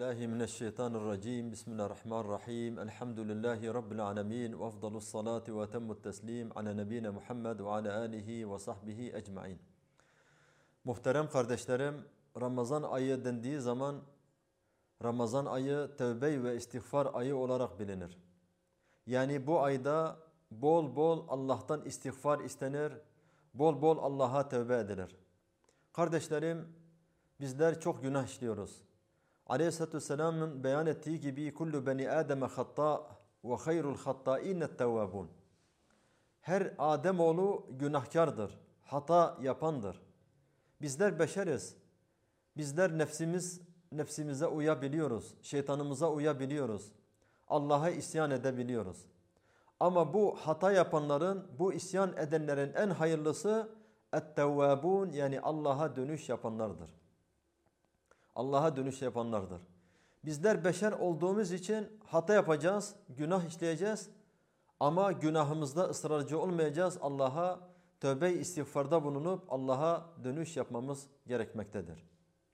billahi mineşşeytanirracim. Bismillahirrahmanirrahim. Elhamdülillahi Rabbil alemin. Ve afdalus salati ve etemmut teslim ala nebine Muhammed ve ala alihi ve sahbihi ecmain. Muhterem kardeşlerim, Ramazan ayı dendiği zaman Ramazan ayı tevbe ve istiğfar ayı olarak bilinir. Yani bu ayda bol bol Allah'tan istiğfar istenir, bol bol Allah'a tevbe edilir. Kardeşlerim, bizler çok günah işliyoruz. Aleyhisselatü Vesselam'ın beyan ettiği gibi kullu beni Adem'e hatta ve hayrul hattâinnet tevvâbun. Her Ademoğlu günahkardır, hata yapandır. Bizler beşeriz. Bizler nefsimize uyabiliyoruz, şeytanımıza uyabiliyoruz. Allah'a isyan edebiliyoruz. Ama bu hata yapanların, bu isyan edenlerin en hayırlısı et-tevvâbun, yani Allah'a dönüş yapanlardır. Allah'a dönüş yapanlardır. Bizler beşer olduğumuz için hata yapacağız, günah işleyeceğiz. Ama günahımızda ısrarcı olmayacağız. Allah'a tövbe-i istiğfarda bulunup Allah'a dönüş yapmamız gerekmektedir.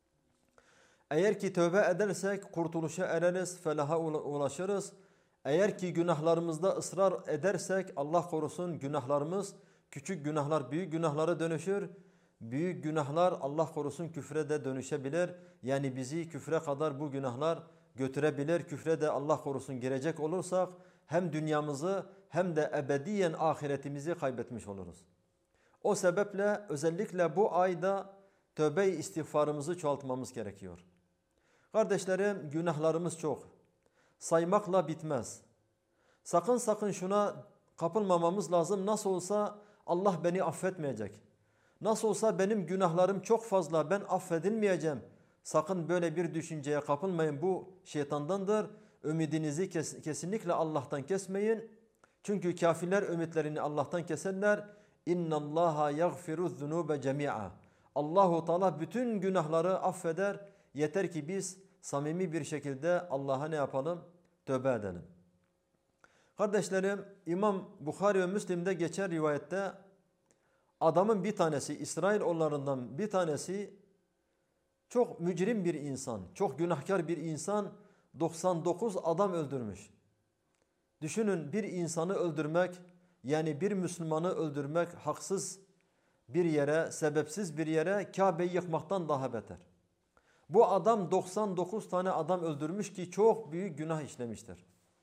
Eğer ki tövbe edersek kurtuluşa ereriz, felaha ulaşırız. Eğer ki günahlarımızda ısrar edersek Allah korusun günahlarımız küçük günahlar büyük günahlara dönüşür. Büyük günahlar Allah korusun küfre de dönüşebilir. Yani bizi küfre kadar bu günahlar götürebilir. Küfre de Allah korusun girecek olursak hem dünyamızı hem de ebediyen ahiretimizi kaybetmiş oluruz. O sebeple özellikle bu ayda tövbe-i istiğfarımızı çoğaltmamız gerekiyor. Kardeşlerim, günahlarımız çok. Saymakla bitmez. Sakın şuna kapılmamamız lazım. Nasıl olsa Allah beni affetmeyecek. Nasıl olsa benim günahlarım çok fazla, ben affedilmeyeceğim. Sakın böyle bir düşünceye kapılmayın. Bu şeytandandır. Ümidinizi kesinlikle Allah'tan kesmeyin. Çünkü kafirler ümitlerini Allah'tan keserler. İnna Allaha yaghfiruz zunuba cemi'a. Allahu Teala bütün günahları affeder. Yeter ki biz samimi bir şekilde Allah'a ne yapalım? Tövbe edelim. Kardeşlerim, İmam Bukhari ve Müslim'de geçen rivayette adamın bir tanesi, İsrailoğullarından bir tanesi çok mücrim bir insan, çok günahkar bir insan 99 adam öldürmüş. Düşünün, bir insanı öldürmek, yani bir Müslümanı öldürmek haksız bir yere, sebepsiz bir yere Kabe'yi yıkmaktan daha beter. Bu adam 99 tane adam öldürmüş ki çok büyük günah işlemiştir.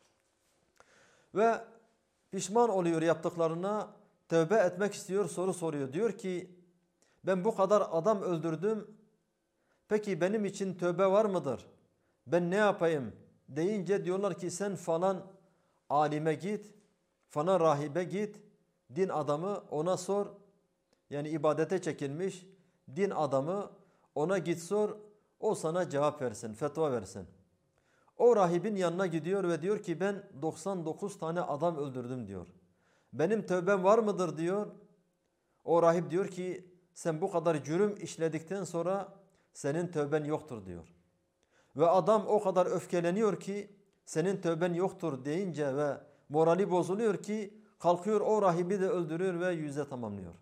Ve pişman oluyor yaptıklarına, tövbe etmek istiyor, soru soruyor. Diyor ki ben bu kadar adam öldürdüm, peki benim için tövbe var mıdır? Ben ne yapayım? Deyince diyorlar ki sen falan alime git, falan rahibe git, din adamı ona sor. Yani ibadete çekilmiş din adamı, ona git sor, o sana cevap versin, fetva versin. O rahibin yanına gidiyor ve diyor ki ben 99 tane adam öldürdüm diyor. Benim tövbem var mıdır diyor. O rahip diyor ki sen bu kadar cürüm işledikten sonra senin tövben yoktur diyor. Ve adam o kadar öfkeleniyor ki senin tövben yoktur deyince ve morali bozuluyor ki kalkıyor o rahibi de öldürüyor ve yüze tamamlıyor.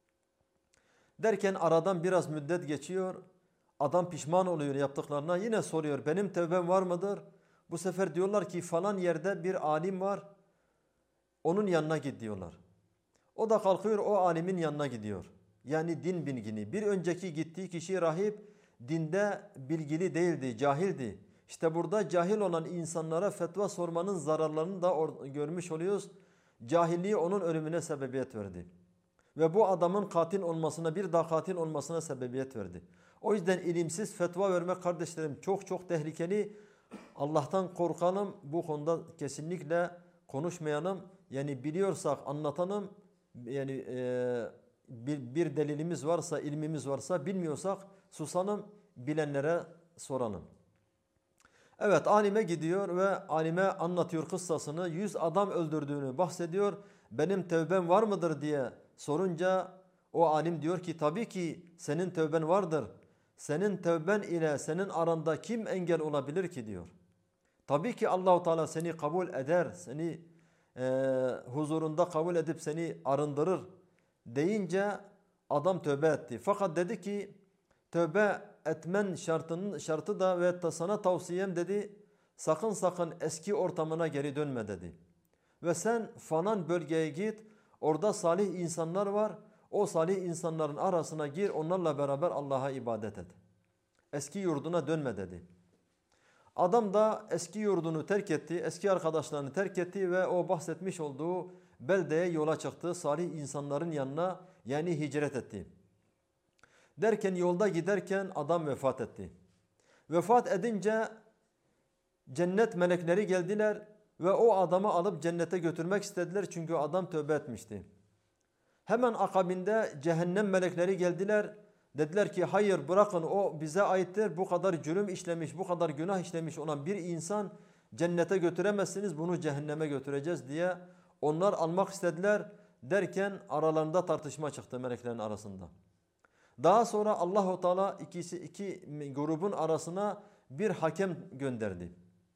Derken aradan biraz müddet geçiyor. Adam pişman oluyor yaptıklarına, yine soruyor benim tövbem var mıdır? Bu sefer diyorlar ki falan yerde bir alim var. Onun yanına git diyorlar. O da kalkıyor o alimin yanına gidiyor. Yani din bilgini. Bir önceki gittiği kişi rahip dinde bilgili değildi, cahildi. İşte burada cahil olan insanlara fetva sormanın zararlarını da görmüş oluyoruz. Cahilliği onun ölümüne sebebiyet verdi. Ve bu adamın katil olmasına, bir daha katil olmasına sebebiyet verdi. O yüzden ilimsiz fetva vermek kardeşlerim çok tehlikeli. Allah'tan korkalım, bu konuda kesinlikle konuşmayalım. Yani biliyorsak anlatalım. Yani bir delilimiz varsa, ilmimiz varsa, bilmiyorsak susalım, bilenlere soralım. Evet, alime gidiyor ve alime anlatıyor kıssasını. 100 adam öldürdüğünü bahsediyor. Benim tövbem var mıdır diye sorunca o alim diyor ki tabii ki senin tövben vardır. Senin tövben ile senin aranda kim engel olabilir ki diyor. Tabii ki Allahu Teala seni kabul eder, seni huzurunda kabul edip seni arındırır deyince adam tövbe etti. Fakat dedi ki tövbe etmen şartı da ve sana tavsiyem dedi, sakın eski ortamına geri dönme dedi. Ve sen falan bölgeye git, orada salih insanlar var, o salih insanların arasına gir, onlarla beraber Allah'a ibadet et. Eski yurduna dönme dedi. Adam da eski yurdunu terk etti, eski arkadaşlarını terk etti ve o bahsetmiş olduğu beldeye yola çıktı. Salih insanların yanına, yani hicret etti. Derken yolda giderken adam vefat etti. Vefat edince cennet melekleri geldiler ve o adamı alıp cennete götürmek istediler çünkü adam tövbe etmişti. Hemen akabinde cehennem melekleri geldiler. Dediler ki hayır, bırakın, o bize aittir. Bu kadar cürüm işlemiş, bu kadar günah işlemiş olan bir insan cennete götüremezsiniz, bunu cehenneme götüreceğiz diye onlar almak istediler. Derken aralarında tartışma çıktı meleklerin arasında. Daha sonra Allah-u Teala iki grubun arasına bir hakem gönderdi.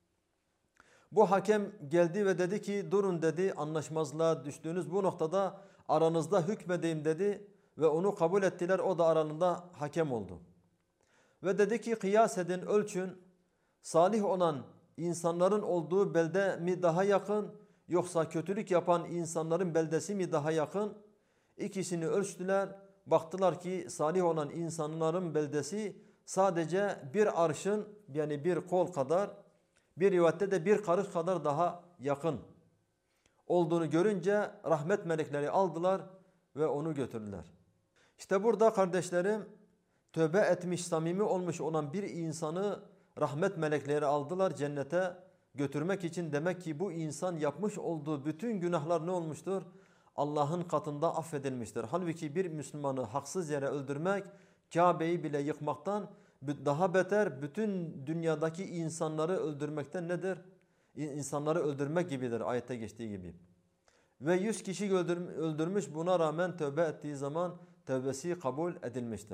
Bu hakem geldi ve dedi ki durun dedi, anlaşmazlığa düştüğünüz bu noktada aranızda hükmedeyim dedi ve onu kabul ettiler. O da aralarında hakem oldu. Ve dedi ki kıyas edin, ölçün, salih olan insanların olduğu belde mi daha yakın yoksa kötülük yapan insanların beldesi mi daha yakın? İkisini ölçtüler. Baktılar ki salih olan insanların beldesi sadece bir arşın, yani bir kol kadar, bir rivayette de bir karış kadar daha yakın olduğunu görünce rahmet melekleri aldılar ve onu götürdüler. İşte burada kardeşlerim, tövbe etmiş, samimi olmuş olan bir insanı rahmet melekleri aldılar cennete götürmek için. Demek ki bu insan yapmış olduğu bütün günahlar ne olmuştur? Allah'ın katında affedilmiştir. Halbuki bir Müslümanı haksız yere öldürmek, Kabe'yi bile yıkmaktan daha beter, bütün dünyadaki insanları öldürmekten nedir? İnsanları öldürmek gibidir ayette geçtiği gibi. Ve 100 kişi öldürmüş, buna rağmen tövbe ettiği zaman tövbesi kabul edilmiştir.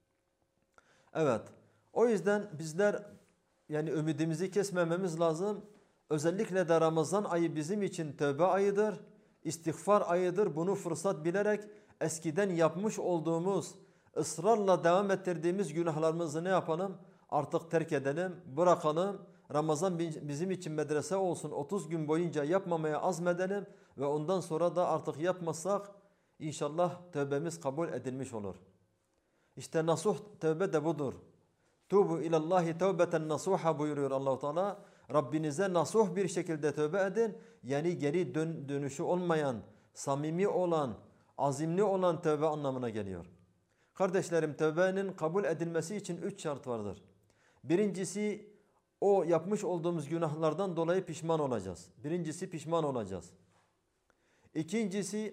Evet, o yüzden bizler yani ümidimizi kesmememiz lazım. Özellikle de Ramazan ayı bizim için tövbe ayıdır, istiğfar ayıdır. Bunu fırsat bilerek eskiden yapmış olduğumuz, ısrarla devam ettirdiğimiz günahlarımızı ne yapalım? Artık terk edelim, bırakalım. Ramazan bizim için medrese olsun. 30 gün boyunca yapmamaya azmedelim ve ondan sonra da artık yapmazsak inşallah tövbemiz kabul edilmiş olur. İşte nasuh tövbe de budur. Tubu ilallahi tevbeten nasuha buyuruyor Allah-u Teala. Rabbinize nasuh bir şekilde tövbe edin. Yani geri dönüşü olmayan, samimi olan, azimli olan tövbe anlamına geliyor. Kardeşlerim, tövbenin kabul edilmesi için 3 şart vardır. Birincisi, o yapmış olduğumuz günahlardan dolayı pişman olacağız. Birincisi pişman olacağız. İkincisi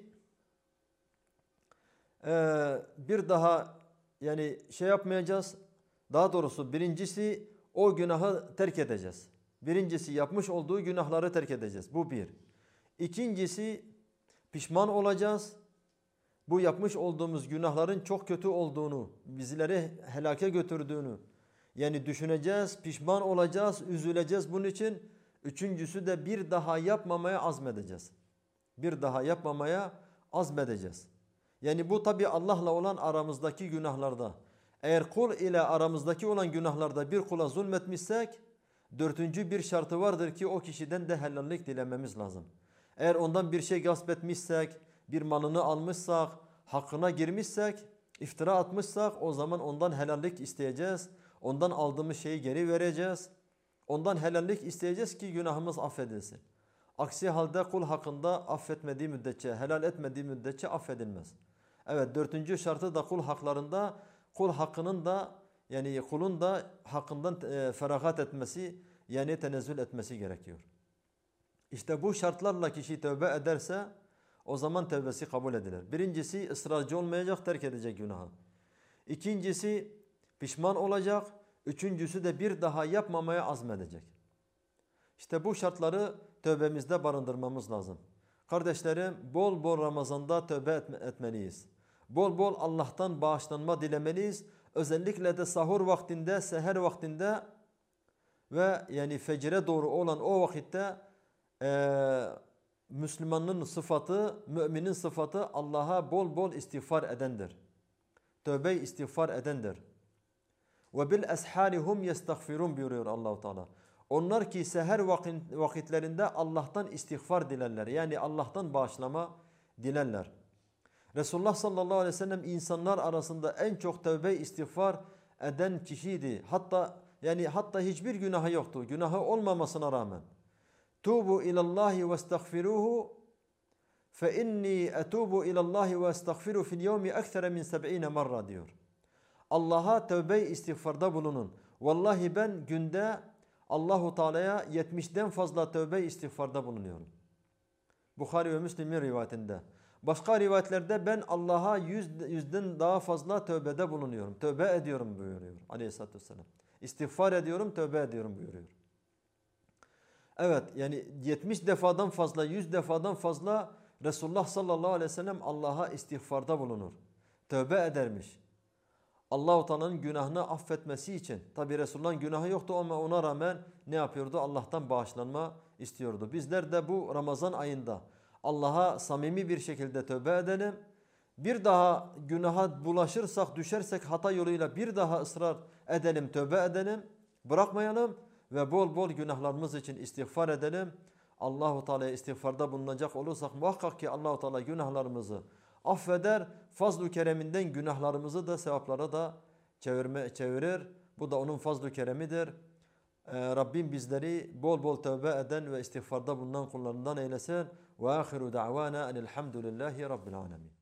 bir daha yani yapmayacağız. Daha doğrusu birincisi o günahı terk edeceğiz. Birincisi yapmış olduğu günahları terk edeceğiz. Bu bir. İkincisi pişman olacağız. Bu yapmış olduğumuz günahların çok kötü olduğunu, bizleri helake götürdüğünü yani düşüneceğiz, pişman olacağız, üzüleceğiz bunun için. Üçüncüsü de bir daha yapmamaya azmedeceğiz. Bir daha yapmamaya azmedeceğiz. Yani bu tabi Allah'la olan aramızdaki günahlarda. Eğer kul ile aramızdaki olan günahlarda bir kula zulmetmişsek, dördüncü bir şartı vardır ki o kişiden de helallik dilememiz lazım. Eğer ondan bir şey gasp etmişsek, bir malını almışsak, hakkına girmişsek, iftira atmışsak o zaman ondan helallik isteyeceğiz. Ondan aldığımız şeyi geri vereceğiz. Ondan helallik isteyeceğiz ki günahımız affedilsin. Aksi halde kul hakkında affetmediği müddetçe, helal etmediği müddetçe affedilmez. Evet, dördüncü şartı da kul haklarında, kul hakkının da yani kulun da hakkından feragat etmesi, yani tenezzül etmesi gerekiyor. İşte bu şartlarla kişi tövbe ederse o zaman tövbesi kabul edilir. Birincisi ısrarcı olmayacak, terk edecek günahı. İkincisi pişman olacak. Üçüncüsü de bir daha yapmamaya azmedecek. İşte bu şartları tövbemizde barındırmamız lazım. Kardeşlerim, bol bol Ramazan'da tövbe etmeliyiz. Bol bol Allah'tan bağışlanma dilemeliyiz. Özellikle de sahur vaktinde, seher vaktinde ve yani fecre doğru olan o vakitte Müslümanın sıfatı, müminin sıfatı Allah'a bol bol istiğfar edendir. Tövbe istiğfar edendir. Ve bil esharihum yestagfirun buyuruyor Allahu Teala. Onlar ki seher vakitlerinde Allah'tan istiğfar dilerler. Yani Allah'tan bağışlama dilerler. Resulullah sallallahu aleyhi ve sellem insanlar arasında en çok tövbe istiğfar eden kişiydi. Hatta hiçbir günahı yoktu. Günahı olmamasına rağmen. Tubu ilallahi ve estağfiruhu fe inni etubu ilallahi ve estağfiru fil yevmi ekthera min 70 marra diyor. Allah'a tövbe istiğfarda bulunun. Vallahi ben günde Allahu Teala'ya 70'den fazla tövbe istiğfarda bulunuyorum. Bukhari ve Müslim'in rivayetinde. Başka rivayetlerde ben Allah'a yüzden daha fazla tövbede bulunuyorum. Tövbe ediyorum buyuruyor Aleyhisselatü Vesselam. İstiğfar ediyorum, tövbe ediyorum buyuruyor. Evet, yani 70 defadan fazla, 100 defadan fazla Resulullah sallallahu aleyhi ve sellem Allah'a istiğfarda bulunur. Tövbe edermiş. Allah-u Teala'nın günahını affetmesi için. Tabi Resulullah'ın günahı yoktu ama ona rağmen ne yapıyordu? Allah'tan bağışlanma istiyordu. Bizler de bu Ramazan ayında Allah'a samimi bir şekilde tövbe edelim. Bir daha günaha bulaşırsak, düşersek hata yoluyla bir daha ısrar edelim, tövbe edelim. Bırakmayalım ve bol bol günahlarımız için istiğfar edelim. Allah-u Teala'ya istiğfarda bulunacak olursak muhakkak ki Allah-u Teala günahlarımızı affeder. Fazl-ı kereminden günahlarımızı da sevaplara da çevirir. Bu da onun fazl-ı keremidir. Rabbim bizleri bol bol tövbe eden ve istiğfarda bulunan kullarından eylesin. Ve ahiru da'vana enelhamdülillahi rabbil alemin.